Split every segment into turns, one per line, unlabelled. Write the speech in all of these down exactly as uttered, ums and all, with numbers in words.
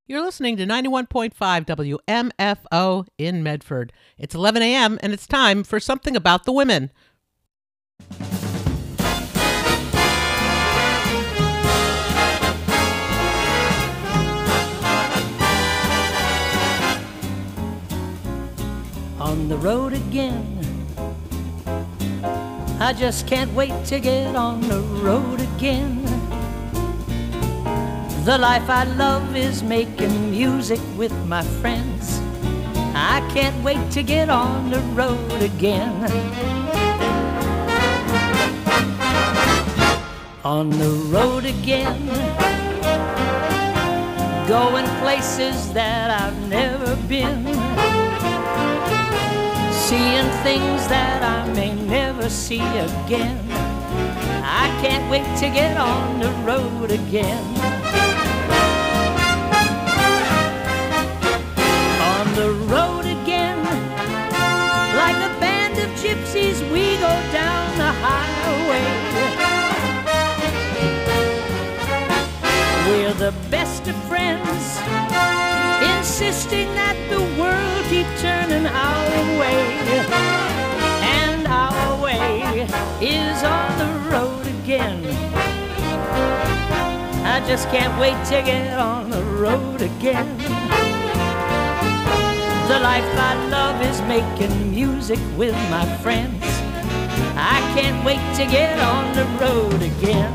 You're listening to ninety-one point five W M F O in Medford. It's eleven a.m. and it's time for Something About the Women.
On the road again, I just can't wait to get on the road again. The life I love is making music with my friends. I can't wait to get on the road again. On the road again, going places that I've never been, seeing things that I may never see again. I can't wait to get on the road again. On the road again, like a band of gypsies, we go down the highway. We're the best of friends, insisting that the world keep turning our way. And our way is on the road again. I just can't wait to get on the road again. The life I love is making music with my friends. I can't wait to get on the road again.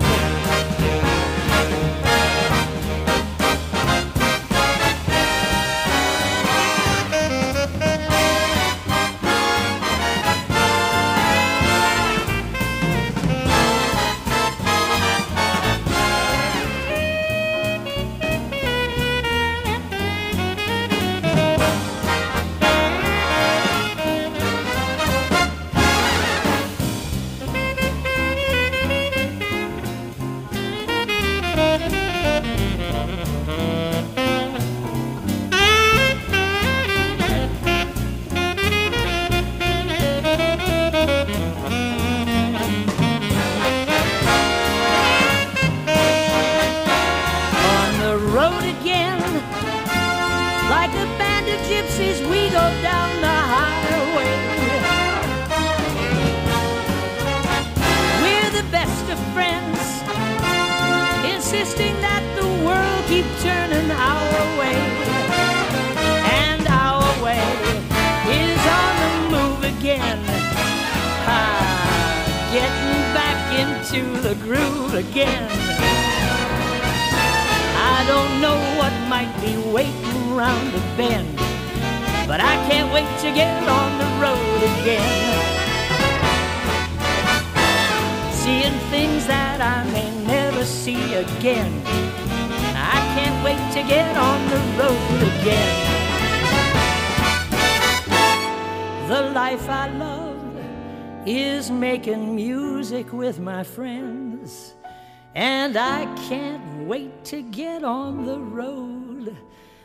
Making music with my friends, and I can't wait to get on the road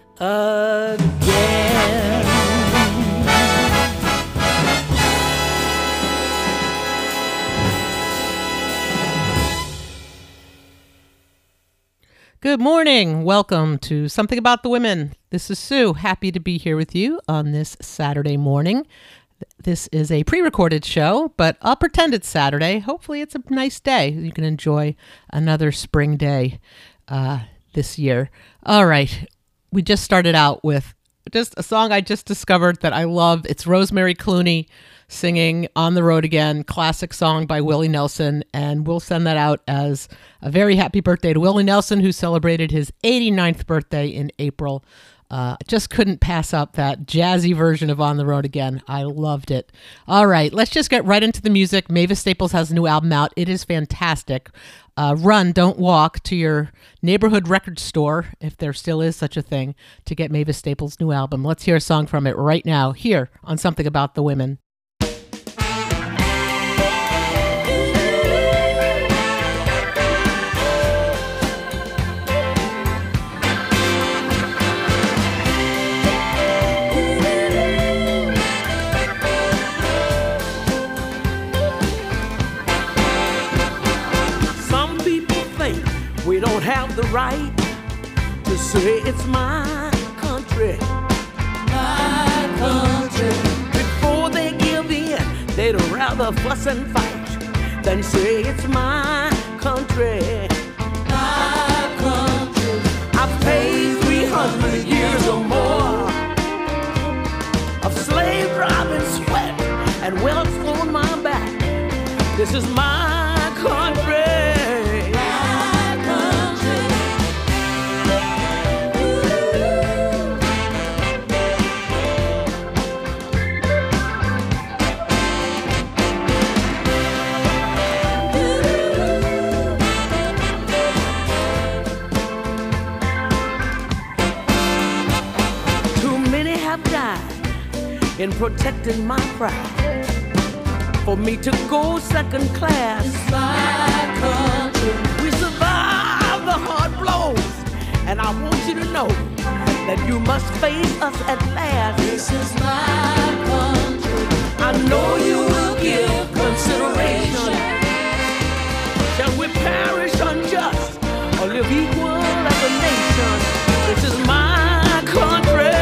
again.
Good morning. Welcome to Something About the Women. This is Sue. Happy to be here with you on this Saturday morning. This is a pre-recorded show, but I'll pretend it's Saturday. Hopefully it's a nice day. You can enjoy another spring day uh, this year. All right. We just started out with just a song I just discovered that I love. It's Rosemary Clooney singing On the Road Again, classic song by Willie Nelson. And we'll send that out as a very happy birthday to Willie Nelson, who celebrated his eighty-ninth birthday in April. Uh, just couldn't pass up that jazzy version of On the Road Again. I loved it. All right, let's just get right into the music. Mavis Staples has a new album out. It is fantastic. Uh, run, don't walk to your neighborhood record store, if there still is such a thing, to get Mavis Staples' new album. Let's hear a song from it right now, here on Something About the Women.
We don't have the right to sue
say it's my country. My country. Before they give in, they'd rather fuss and fight than say it's my country. My country. I've paid three hundred years or more of slave driving sweat and welts on my back. This is my country. In protecting my pride, for me to go second class. It's my country. We survive the hard blows, and I want you to know that you must face us at last. This is my country. I know you will give consideration. Shall we perish unjust or live equal as a nation? This is my country.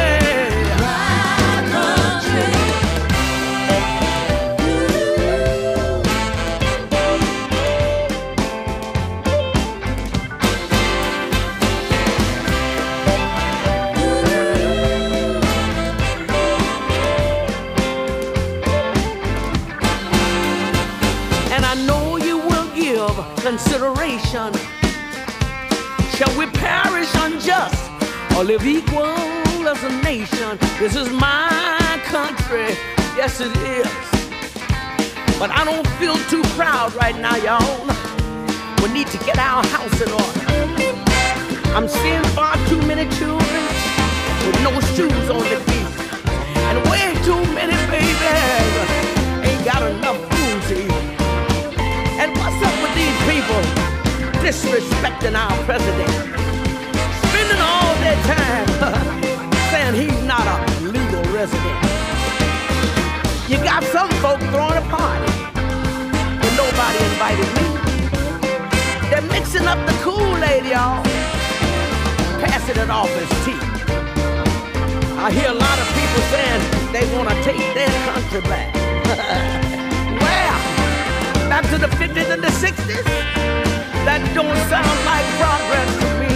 Consideration. Shall we perish unjust or live equal as a nation? This is my country, yes it is. But I don't feel too proud right now, y'all. We need to get our house in order. I'm seeing far too many children with no shoes on their feet, and way too many babies ain't got enough food to eat. And what's up with these people disrespecting our president, spending all their time saying he's not a legal resident? You got some folk throwing a party when nobody invited me. They're mixing up the Kool-Aid, y'all, passing it off as tea. I hear a lot of people saying they want to take their country back. Well, back to the fifties and the sixties? That don't sound like progress to me.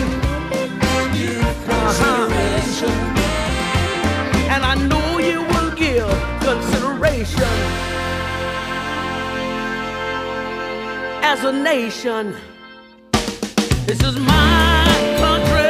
Uh-huh. And I know you will give consideration as a nation. This is my country.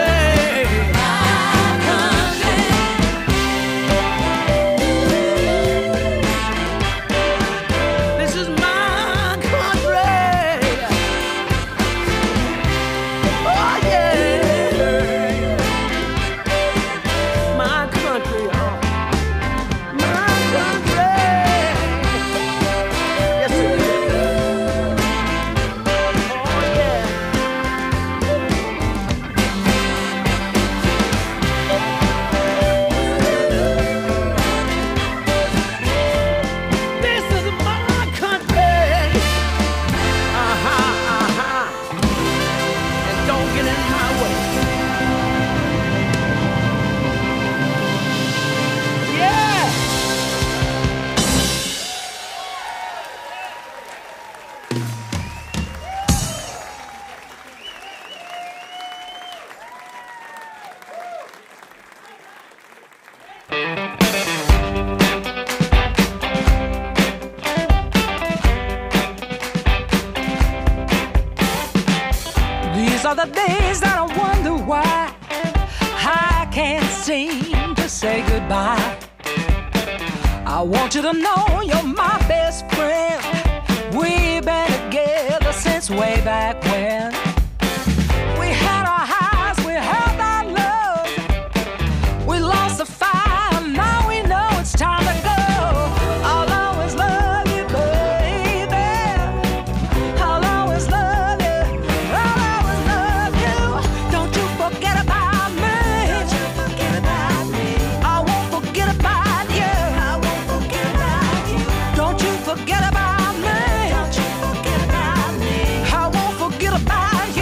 These are the days that I wonder why I can't seem to say goodbye. I want you to know you're my best friend. We've been together since way back when. We had our highs, we had our lows. We lost the fight, and now we know it's time to go. I'll always love you, baby. I'll always love you. I'll always love you. Don't you forget about me. Don't you forget about me. I won't forget about you. I won't forget about you. Don't you forget about me. Don't you forget about me. I won't forget about you.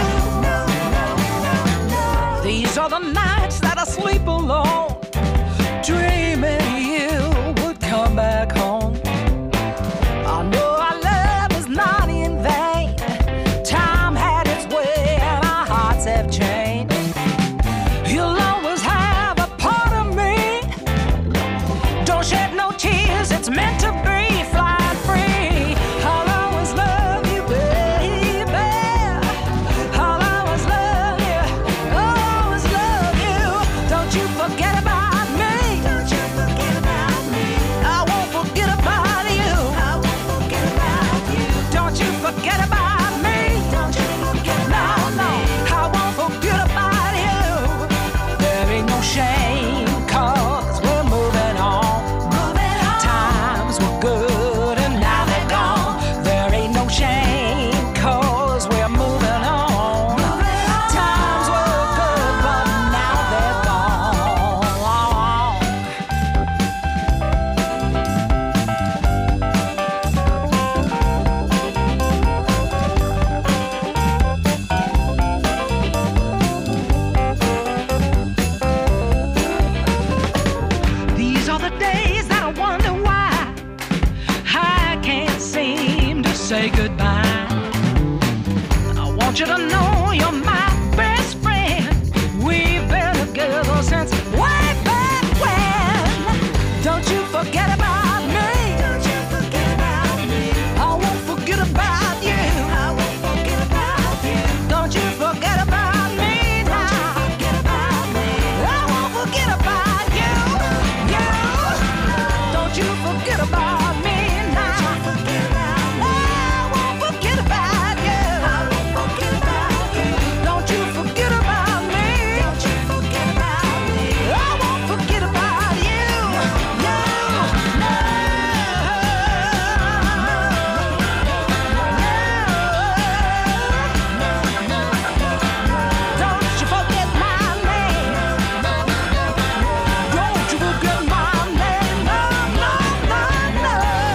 nights that I sleep alone, dreaming you would come back home. I know our love is not in vain. Time had its way and our hearts have changed. You'll always have a part of me. Don't shed no tears, it's meant to be. Flying free, I'll always love you, baby. I'll always love you, always love you. Don't you forget about me. Don't you forget about me. I won't forget about you. I won't forget about you. Don't you forget about me. Don't you forget about me. No, no, I won't forget about you. There ain't no shame, cause we're moving on. Moving on. Times were good and now they're gone. There ain't no shame, cause we're moving on. Moving on. Times were good, but now they're gone. These are the days that I wonder why I can't seem to say goodbye. I want you to know you're my best friend. We've been together since way back when. Don't you forget about me. Don't you forget about me. I won't forget about you. I won't forget about you. Don't you forget about me now. Forget about me. I won't forget about you. You. Don't you forget about me now. I won't forget about you. I won't forget about you. Don't you forget about me. Don't you forget about me. I won't forget about you. No, no. Don't you forget my name. Don't you forget my name. No, no, no,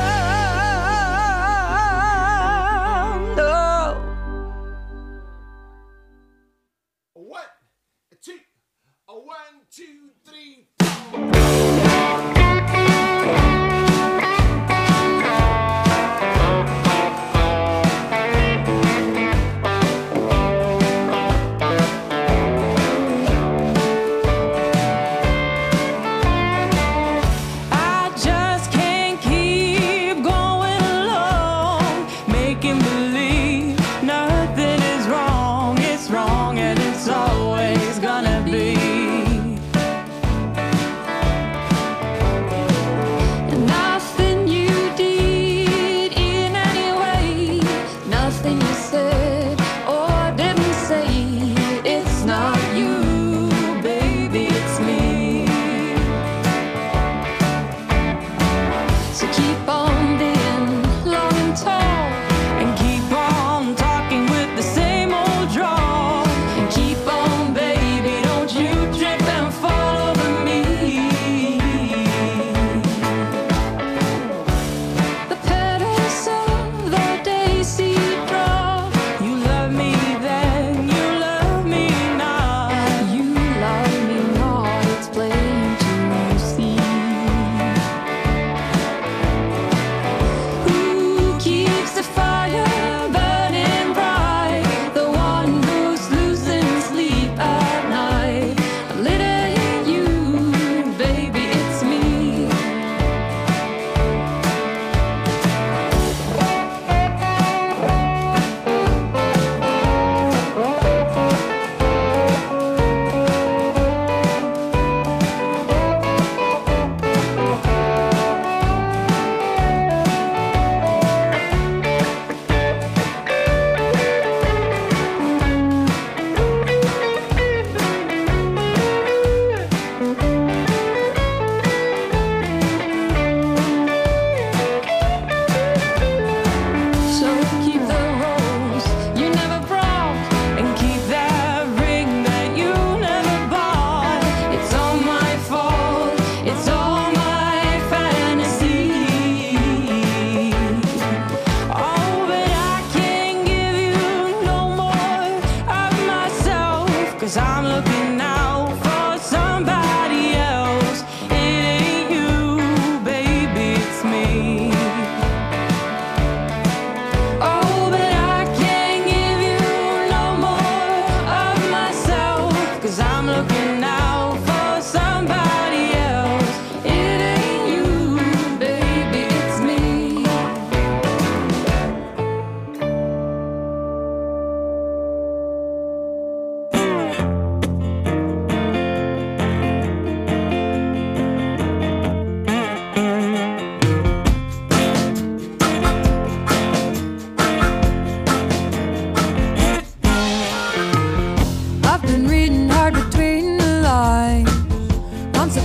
no, no.
One, two, a one, two, three.
I just can't keep going along, making believe nothing is wrong. It's wrong and it's always gonna be.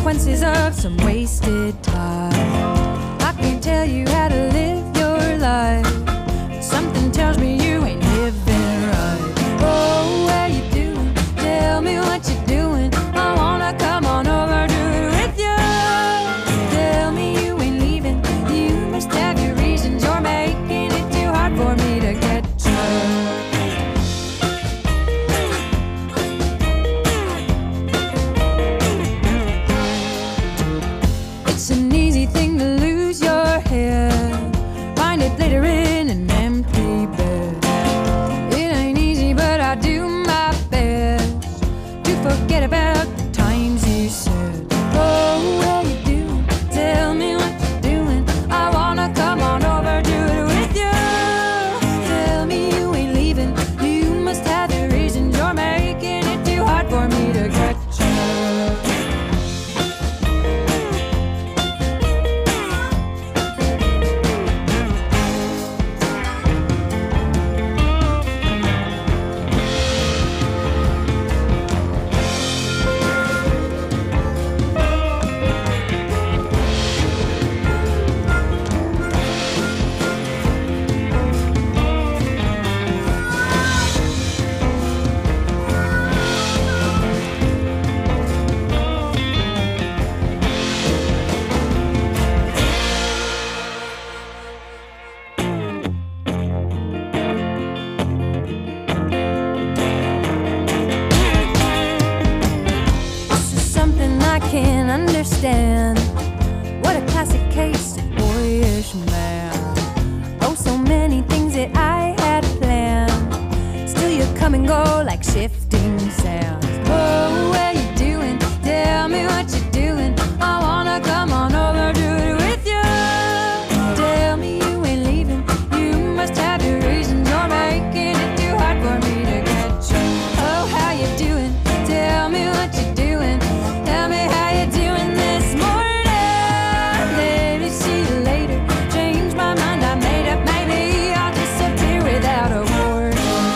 consequences of some wasted time. I can't tell you how to live your life. Something tells me you ain't living right. Oh, where you doing? Tell me what you're doing. I wanna come on over, do it with you. Tell me you ain't leaving. You must have your reasons. You're making it too hard for me to get you. It's an easy thing to lose your head. Find it later in an empty bed. It ain't easy, but I do my best to forget about the times you said. Oh, what you doing? Tell me what you're doing. I wanna come on over, do it with you. Tell me you ain't leaving. You must have the reasons. You're making it too hard for me to get you. This is something I can't understand. What a classic case of boyish man. Oh, so many things that I had planned. Still you come and go like shifting sands. Oh, where you doing? Tell me what you're doing. I wanna come on over, do it with you. Tell me you ain't leaving. You must have your reasons. You're making it too hard for me to get you. Oh, how you doing? Tell me what you're doing. Tell me how you doing this morning. Maybe see you later. Change my mind, I made up. Maybe I'll disappear without a warning.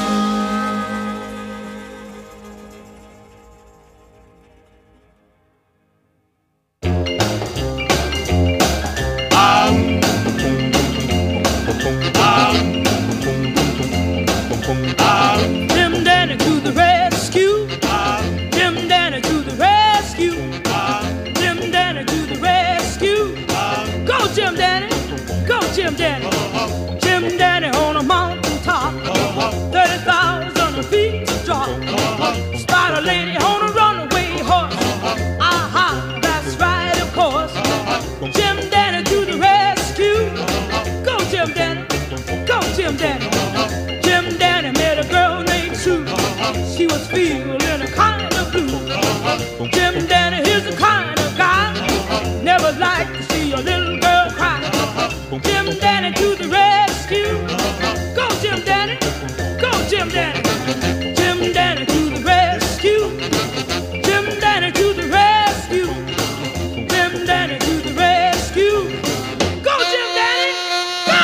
Jim Dandy to the rescue. Jim Dandy to the rescue. Jim Dandy to the rescue. Go Jim Dandy. Go Jim Dandy. Jim Dandy on a mountain top. thirty thousand feet to drop. Spider lady on a runaway horse. Aha, that's right, of course. Jim Dandy to the rescue. Go Jim Dandy. Go Jim Dandy. Jim Dandy met a girl named Sue. She was feeling a kind of blue. Jim Dandy is the kind of guy never like to see a little girl cry. Jim Dandy to the rescue. Go Jim Dandy. Go Jim Dandy. Jim Dandy to the rescue. Jim Dandy to the rescue. Jim Dandy to the rescue. Go Jim Dandy. Go!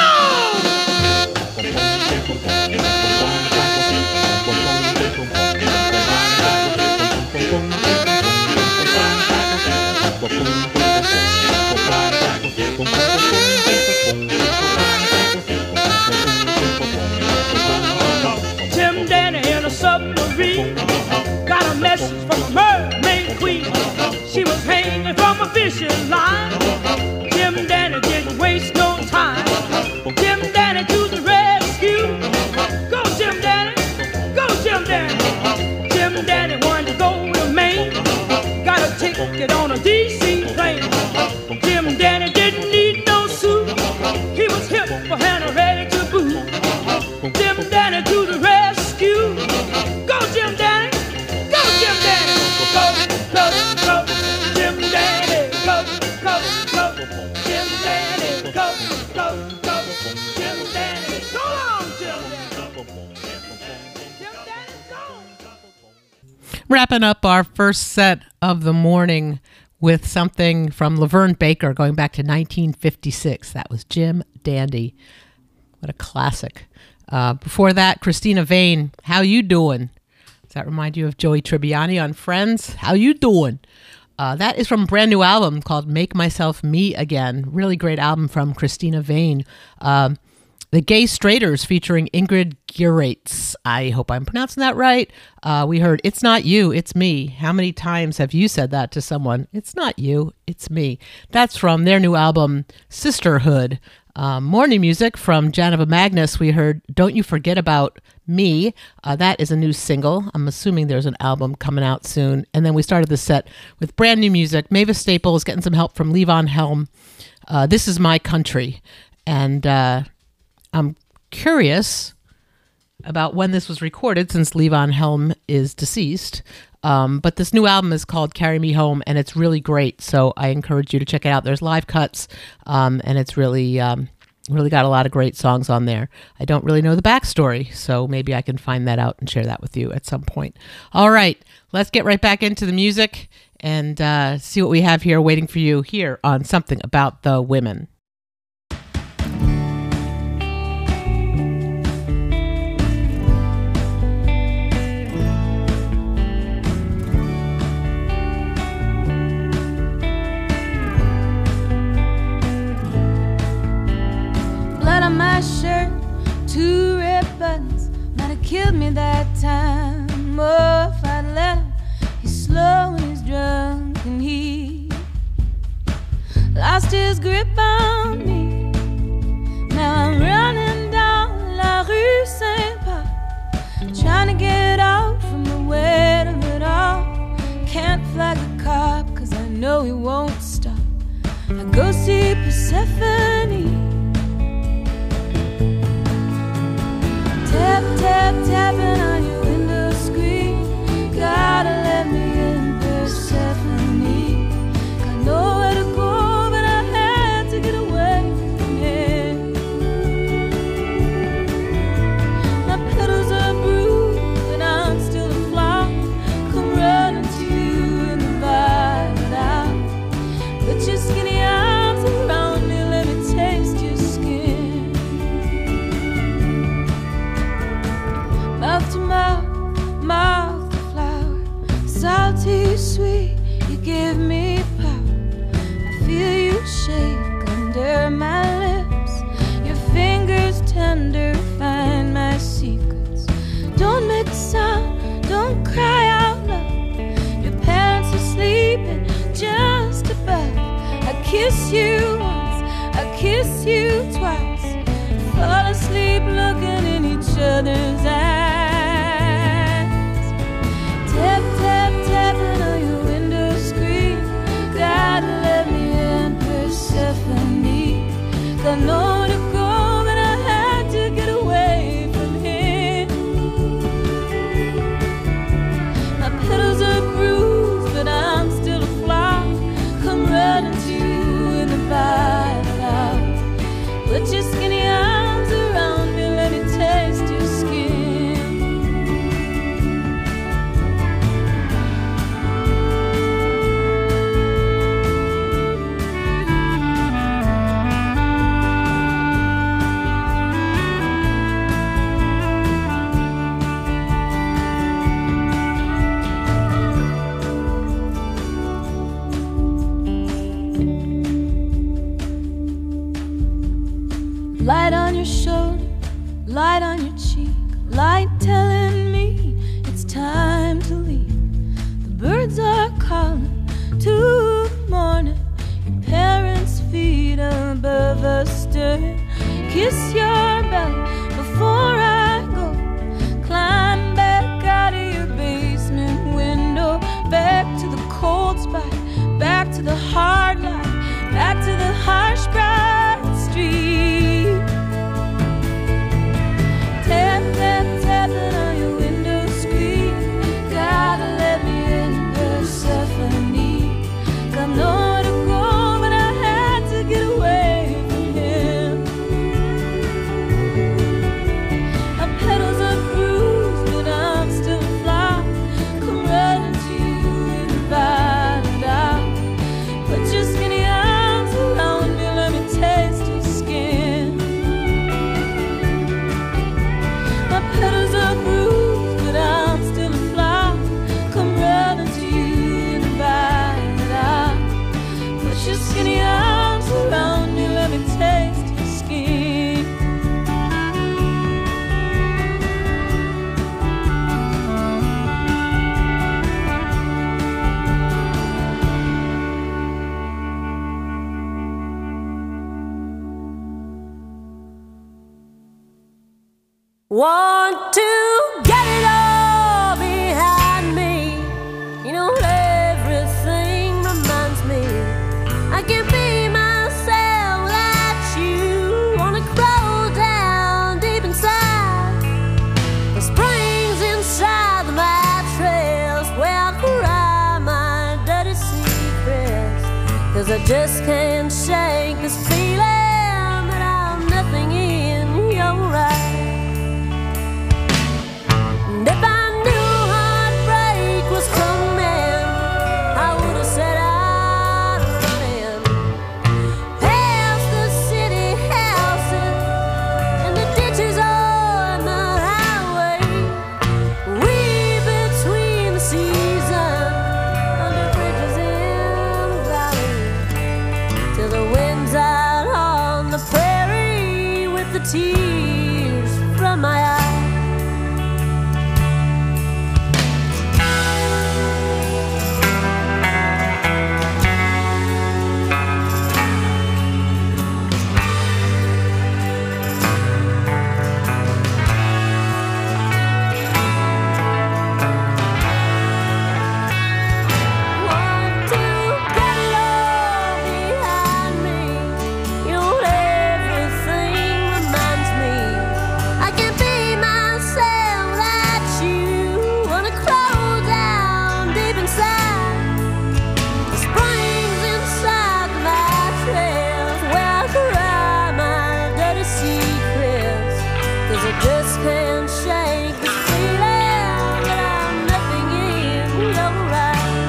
Jim Dandy in a submarine got a message from a mermaid queen. She was hanging from a fishing line. Jim Dandy didn't waste no time. Jim Dandy to the rescue. Go Jim Dandy. Go Jim Dandy. Jim Dandy wanted to go to Maine. Got a ticket on a D C plane. Jim Dandy didn't need no suit. He was hip for hand and ready to boot. Jim Dandy to the rescue. Go Jim Dandy. Go Jim Dandy. Go, go, go. Jim Dandy. Go, go, go. Jim Dandy. Go, go, go. Jim Dandy. Go on, Jim Dandy. Jim Dandy, go.
Wrapping up our first set of the morning with something from Laverne Baker going back to nineteen fifty-six. That was Jim Dandy. What a classic. Uh, before that, Christina Vane, How You Doing? Does that remind you of Joey Tribbiani on Friends? How you doing? Uh, that is from a brand new album called Make Myself Me Again. Really great album from Christina Vane. Um, The Gay Straighters featuring Ingrid Gerates. I hope I'm pronouncing that right. Uh, we heard It's Not You, It's Me. How many times have you said that to someone? It's not you, it's me. That's from their new album, Sisterhood. Um, more new music from Janova Magnus. We heard Don't You Forget About Me. Uh, that is a new single. I'm assuming there's an album coming out soon. And then we started the set with brand new music. Mavis Staples getting some help from Levon Helm. Uh, This Is My Country. And uh, I'm curious about when this was recorded since Levon Helm is deceased. Um, but this new album is called Carry Me Home, and it's really great. So I encourage you to check it out. There's live cuts, um, and it's really, um, really got a lot of great songs on there. I don't really know the backstory, so maybe I can find that out and share that with you at some point. All right, let's get right back into the music and uh, see what we have here waiting for you here on Something About the Women.
My shirt, two red buttons, might have killed me that time. Oh, if I'd let him, he's slow and he's drunk and he lost his grip on me. Now I'm running down La Rue Saint-Paul, trying to get out from the weight of it all. Can't flag the cop, cause I know he won't stop. I go see Persephone. Tap, tap, tapping on your window screen. Gotta let me in, Persephone. Got nowhere to go, but I had to get away from here. My petals are bruised, but I'm still a flower. Come running to you in the violet hour. Put your skinny arms around me, let me taste your skin. Mouth to mouth, mouth to flower, salty sweet, you give me power. I feel you shake under my lips, your fingers tender find my secrets. Don't make a sound, don't cry out loud. Your parents are sleeping just above. I kiss you once, I kiss you twice. Fall asleep looking in each other's eyes. Tap, tap, tapping on your window screen. Gotta let me in, Persephone. Got nowhere to go, but I had to get away from here. My petals are bruised, but I'm still a flower. Come running to you in the violet hour. Put your skinny arms around me, let me taste your skin. Light on your shoulder, light on your cheek, light telling me it's time to leave. The birds are calling to the morning, your parents' feet above us stirring. Kiss your belly before I go, climb back out of your basement window, back to the cold spot, back to the hard light, back to the harsh bright street. Tap, tap, tapping on your window screen. Gotta let me in, Persephone. Got nowhere to go, but I had to get away from him. My petals are bruised, but I'm still a flower. Come running to you in the violet hour. Put your skinny arms around me, let me take
Want to get it all behind me. You know, everything reminds me I can be myself without you. Wanna crawl down deep inside the springs inside the mattress where I cry my dirty secrets. Cause I just can't shake this feeling that I'm nothing in your eyes. And if I knew heartbreak was coming, I would have set out running past the city houses and the ditches on the highway, way between the seasons, under bridges in the valley, till the wind's out on the prairie with the tears from my eyes. Want to get it all behind me. You know, everything reminds me I can be myself without you. Wanna crawl down deep inside the springs inside the mattress where I cry my dirty secrets. Cause I just can't shake this feeling that I'm nothing in your eyes.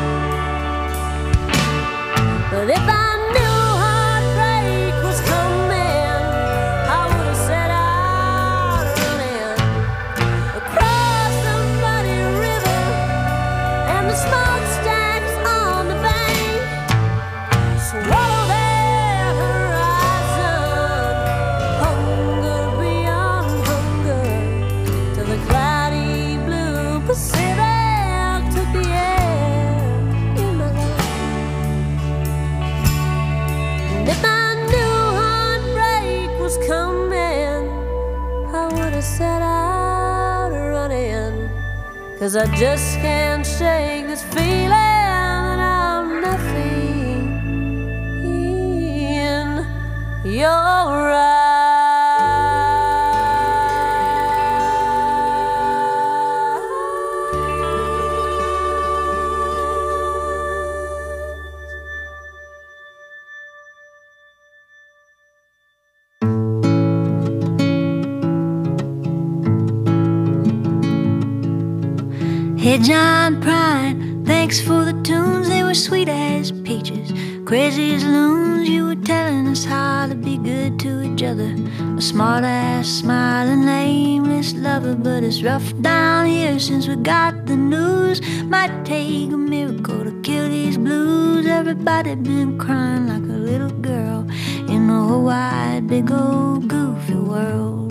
But if I knew heartbreak was coming, I would have set out running across the muddy river and the smokestacks on the bank. Swallow their horizon, hunger beyond hunger, till the cloudy blue Pacific took the air in my life. And if I knew heartbreak was coming, I would have set out running. Cause I just can't shake this feeling that I'm nothing in your eyes.
Hey, John Prine, thanks for the tunes, they were sweet as peaches. Crazy as loons, you were telling us how to be good to each other. A smart ass, smiling, aimless lover, but it's rough down here since we got the news. Might take a miracle to kill these blues. Everybody been crying like a little girl in the whole wide, big old goofy world.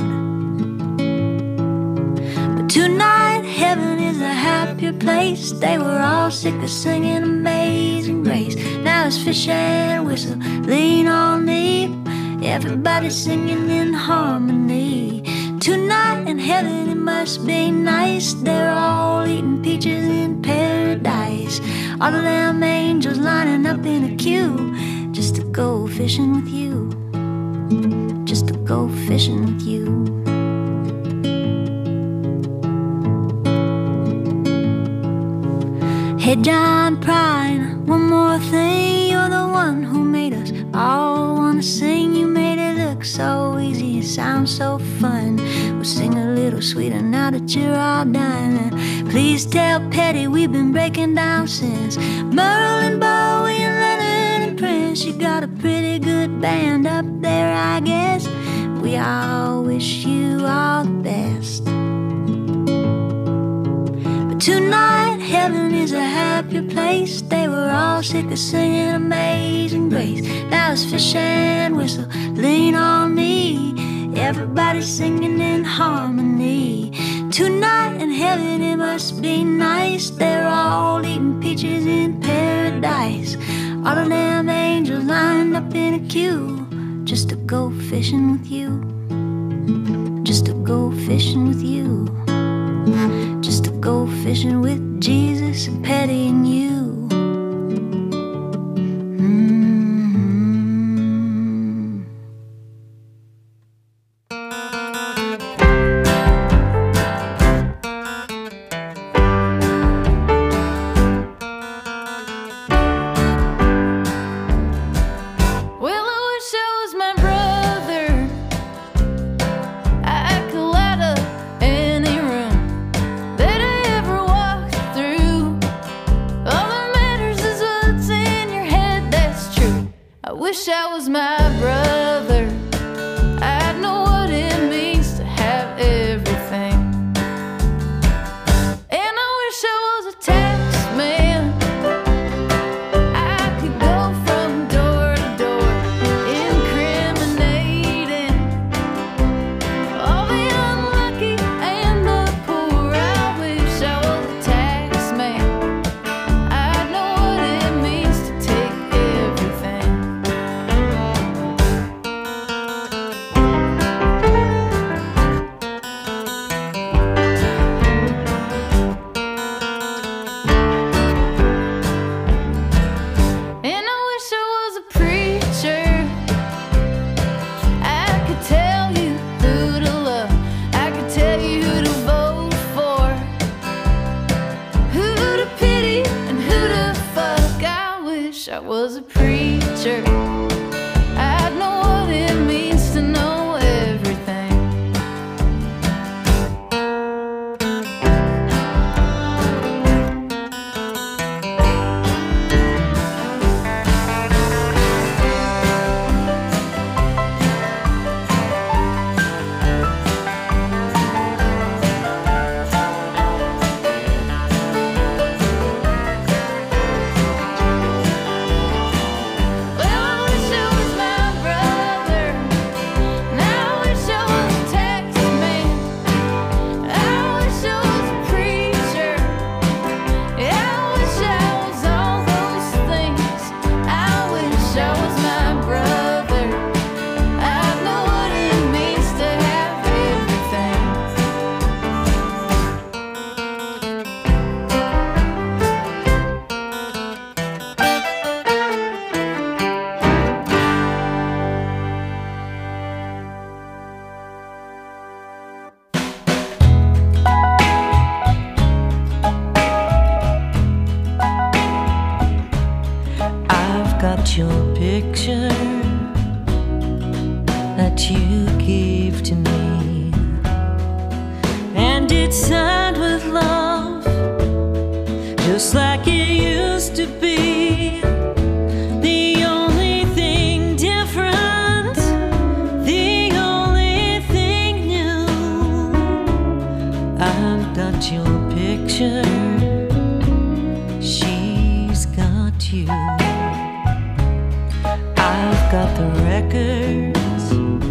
But tonight, heaven is a happier place. They were all sick of singing Amazing Grace. Now it's fish and whistle, lean on me. Everybody singing in harmony. Tonight in heaven it must be nice. They're all eating peaches in paradise. All of them angels lining up in a queue just to go fishing with you. Just to go fishing with you. Hey, John Prine, one more thing. You're the one who made us all wanna sing. You made it look so easy, it sounds so fun. We'll sing a little sweeter now that you're all done. And please tell Petty we've been breaking down since Merle and Bowie and Leonard and Prince. You got a pretty good band up there, I guess. We all wish you all the best. Tonight, heaven is a happier place. They were all sick of singing Amazing Grace. Now it's fish and whistle, lean on me. Everybody singing in harmony. Tonight in heaven it must be nice. They're all eating peaches in paradise. All of them angels lined up in a queue just to go fishing with you. Just to go go fishing with you, just to go fishing with Jesus and Petty and you.
Wish I was my brother. I'd know what it means to have everything. And I wish I was a tax man. I could go from door to door, incriminating all the unlucky and the poor. I wish I was a tax man. I'd know what it means to take everything. I was a preacher. I'd know what it means to know everything.
Your picture that you gave to me, and it's signed with love, just like it used to be. The only thing different, the only thing new, I've got your picture, she's got you. I've got the records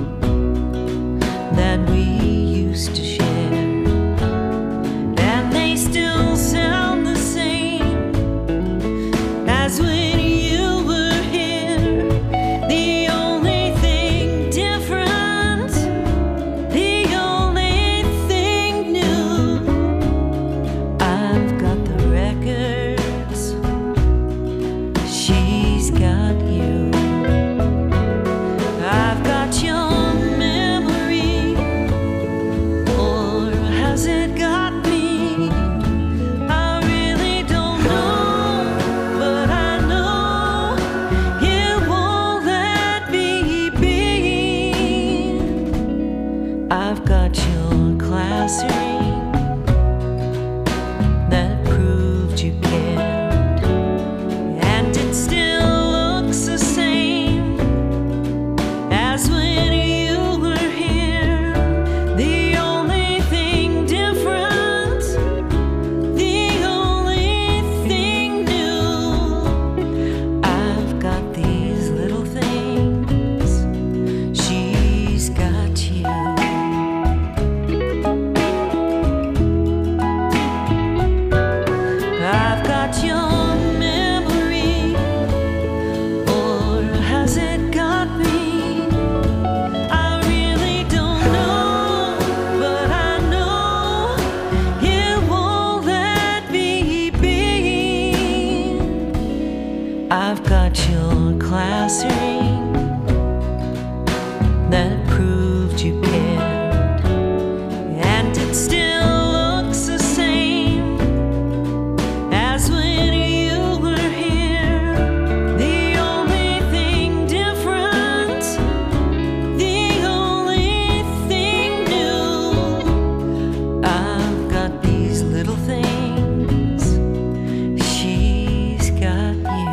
that we used to share, and they still sound the same as when you were here. The only thing different, the only thing new, I've got the records, she's got you. I've got your memory, I've got your class ring that proved you cared, and it still looks the same as when you were here. The only thing different, the only thing new, I've got these little things, she's got you.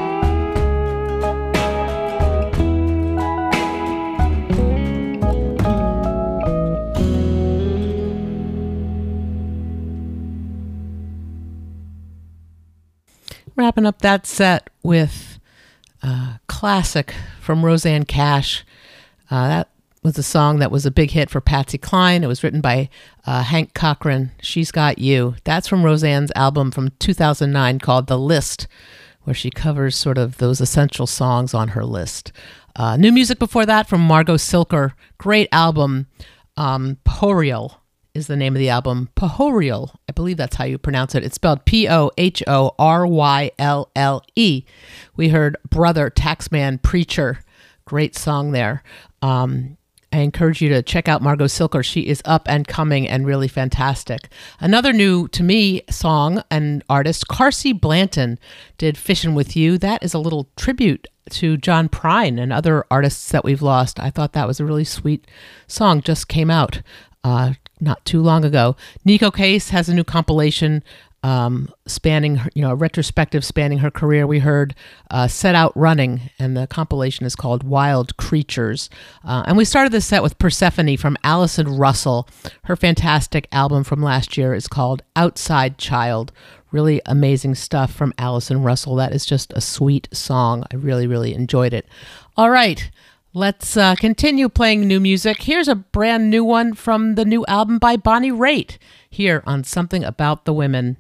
Wrapping up that set with a classic from Rosanne Cash. Uh, that was a song that was a big hit for Patsy Cline. It was written by uh, Hank Cochran. She's Got You. That's from Rosanne's album from two thousand nine called The List, where she covers sort of those essential songs on her list. Uh, new music before that from Margot Silker. Great album. Um, Pohorial is the name of the album. Pohorial. I believe that's how you pronounce it. It's spelled P O H O R Y L L E. We heard Brother, Taxman, Preacher. Great song there. Um, I encourage you to check out Margot Silker. She is up and coming and really fantastic. Another new, to me, song and artist, Carsey Blanton, did Fishin' With You. That is a little tribute to John Prine and other artists that we've lost. I thought that was a really sweet song. Just came out uh, not too long ago. Nico Case has a new compilation um, spanning, her, you know, a retrospective spanning her career. We heard uh, Set Out Running, and the compilation is called Wild Creatures. Uh, and we started this set with Persephone from Allison Russell. Her fantastic album from last year is called Outside Child. Really amazing stuff from Allison Russell. That is just a sweet song. I really, really enjoyed it. All right. Let's uh, continue playing new music. Here's a brand new one from the new album by Bonnie Raitt here on Something About the Women.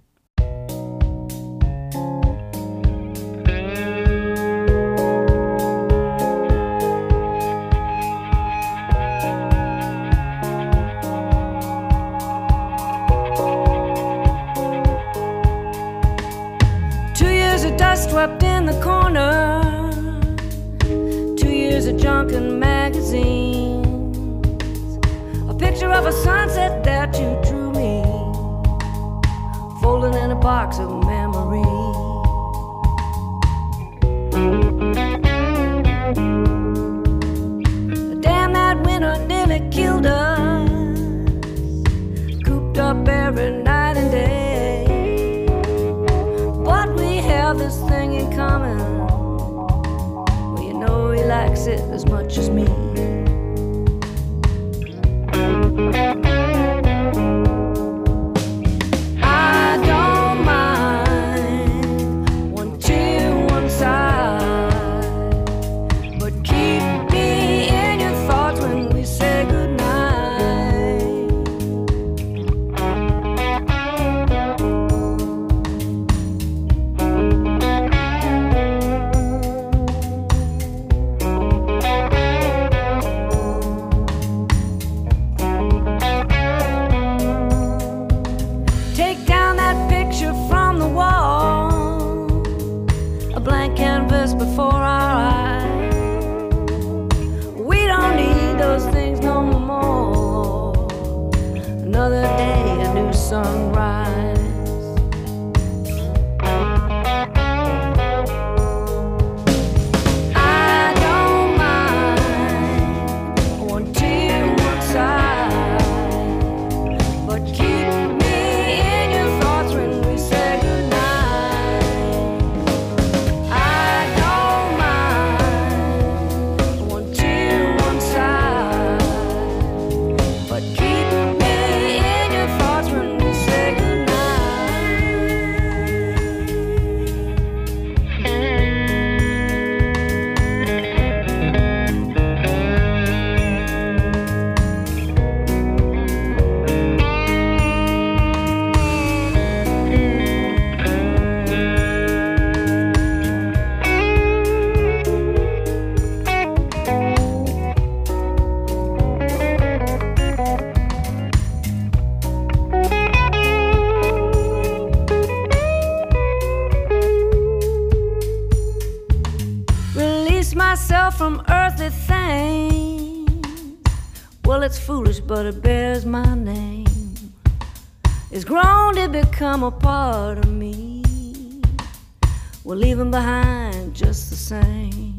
Two years of dust swept in the corner, two years of junk and magazines, a picture of a sunset that you drew me, folding in a box of memories. Damn, that winter nearly killed us, cooped up every night and day, but we have this thing in common. He likes it as much as me. I don't mind one tear, one sigh, but keep me in your thoughts when we say goodnight. Before our eyes, we don't need those things no more. Another day, a new sunrise. I don't mind one tear, one sigh, but keep me in your thoughts when we say goodnight. Keep me in your thoughts when we say myself from earthly things. Well, it's foolish, but it bears my name. It's grown to become a part of me. We'll leave them behind just the same.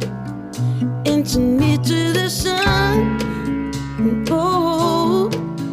Inching me to the sun. Oh,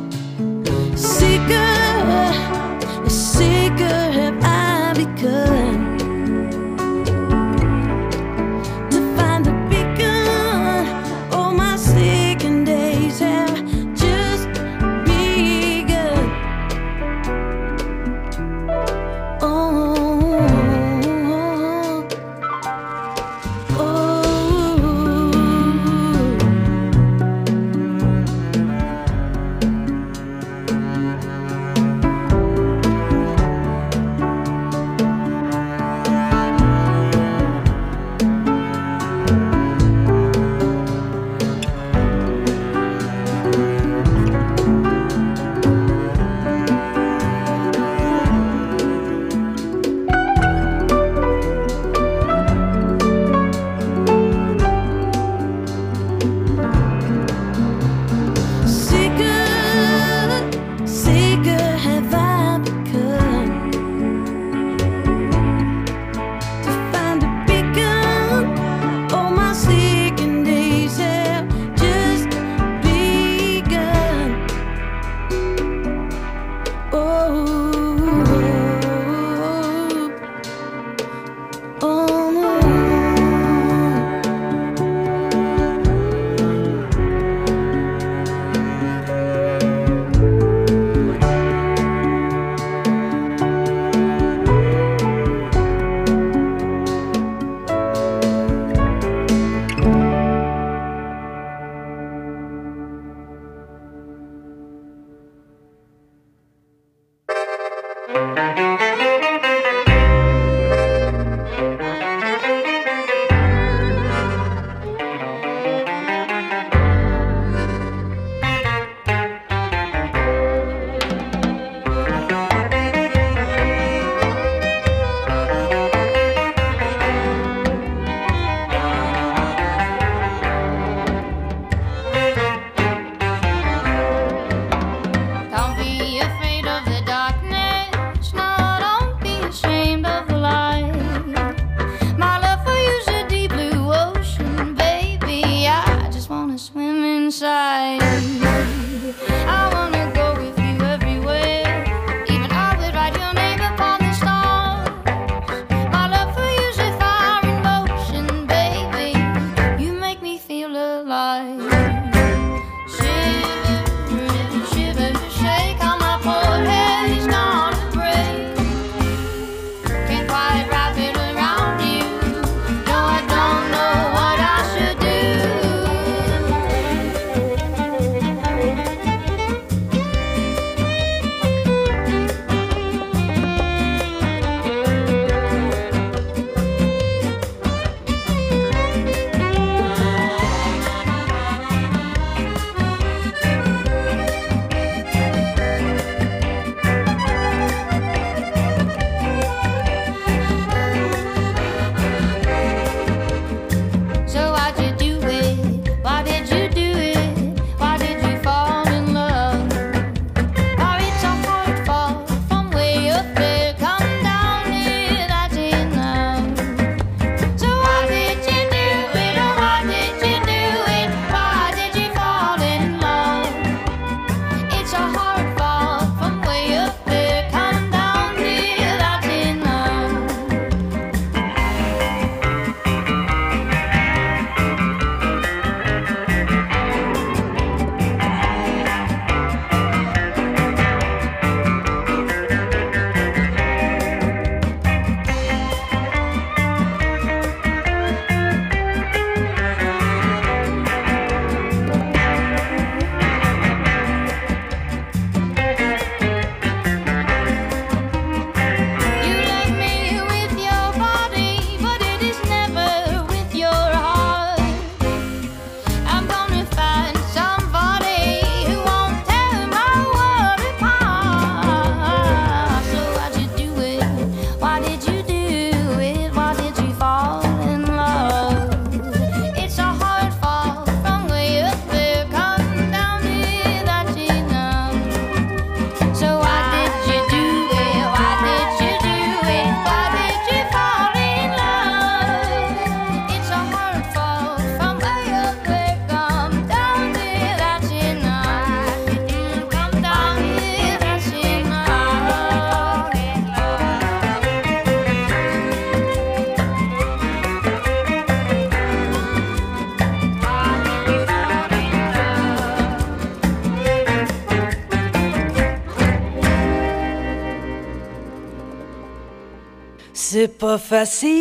C'est pas facile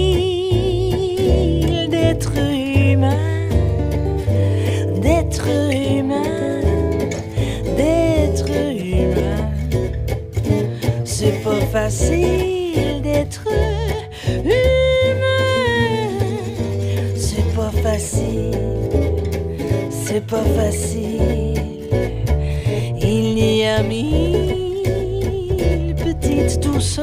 d'être humain, d'être humain, d'être humain. C'est pas facile d'être humain. C'est pas facile, c'est pas facile. Il y a mille petites douceurs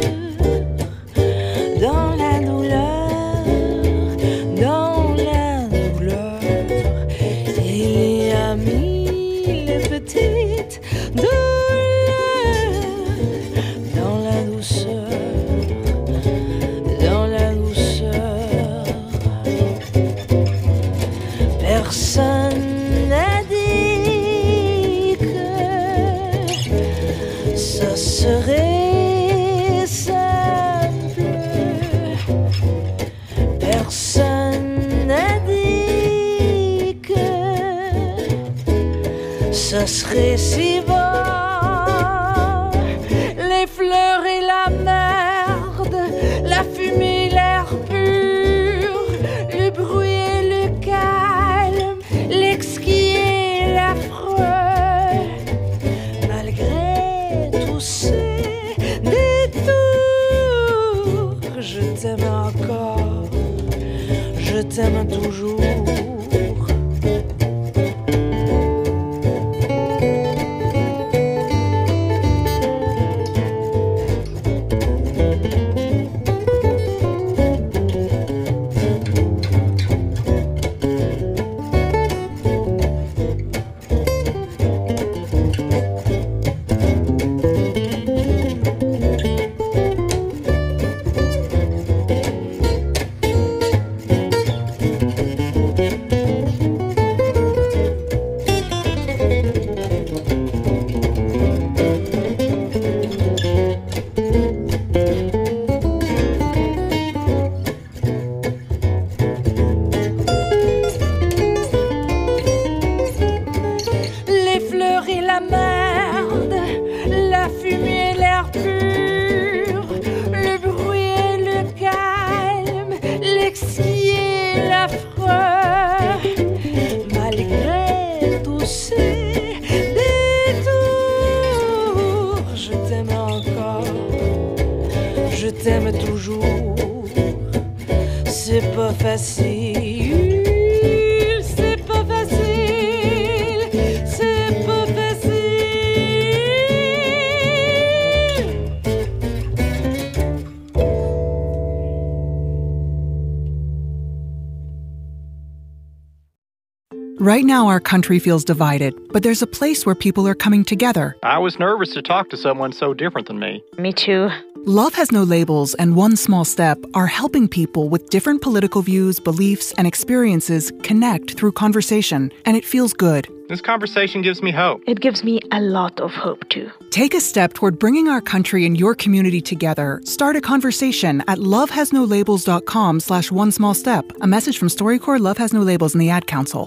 dans la douleur, dans la douleur. Il y a mille petites douleurs dans la douceur, dans la douceur. Personne n'a dit que ça serait ça serait si bon, les fleurs et la merde, la fumée, l'air pur, le bruit et le calme, l'exquis et l'affreux. Malgré tous ces t'aime toujours.
Right now, our country feels divided, but there's a place where people are coming together.
I was nervous to talk to someone so different than me.
Me too.
Love Has No Labels and One Small Step are helping people with different political views, beliefs, and experiences connect through conversation, and it feels good.
This conversation gives me hope.
It gives me a lot of hope, too.
Take a step toward bringing our country and your community together. Start a conversation at lovehasnolabels.com slash one small step. A message from StoryCorps, Love Has No Labels, and the Ad Council.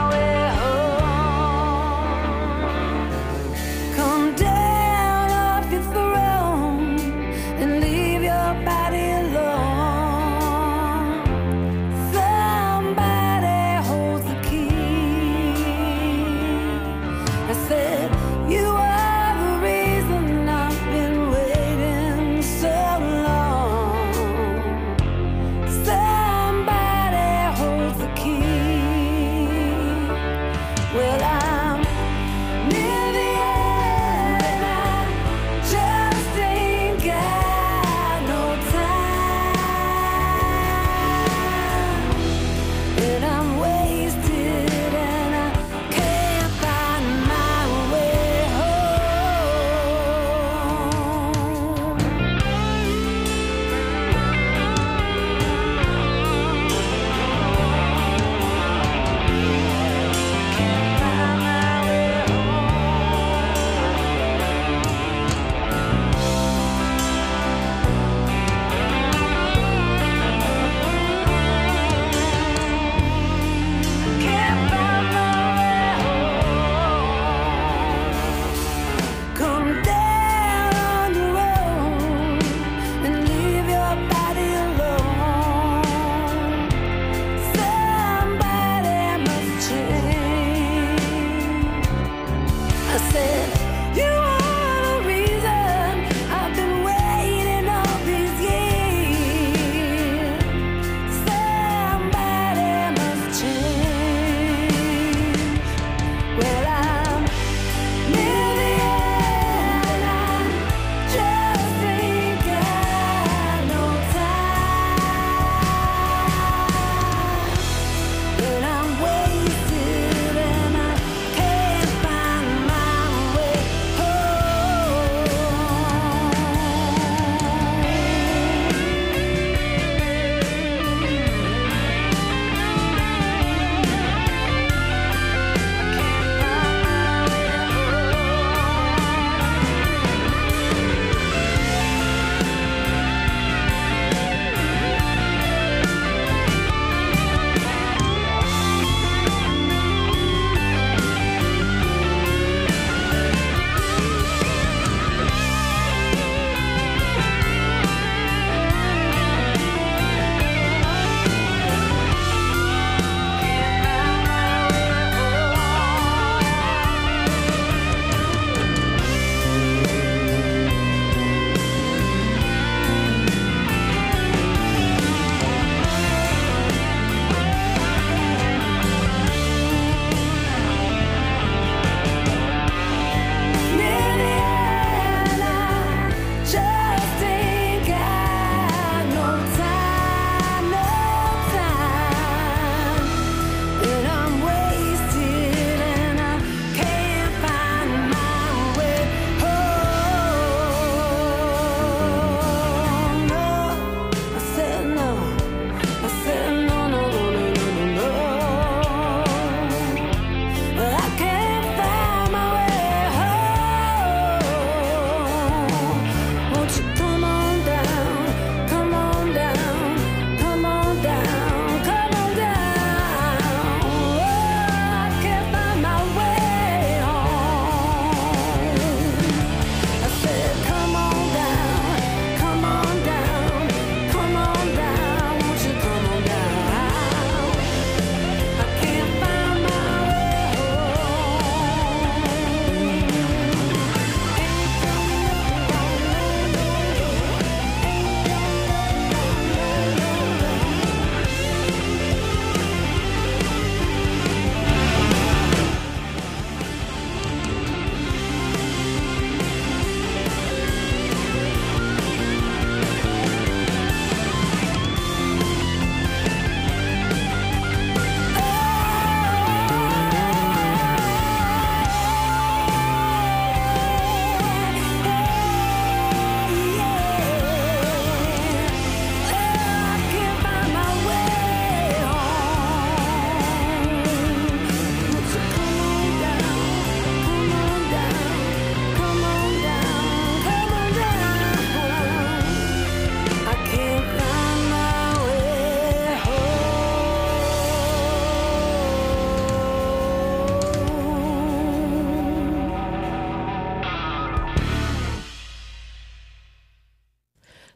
Come down off your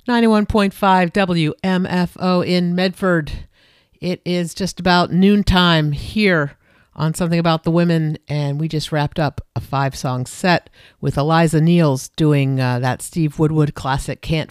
ninety-one point five W M F O in Medford. It is just about noontime here on Something About the Women, and we just wrapped up a five-song set with Eliza Niels doing uh, that Steve Woodward classic, Can't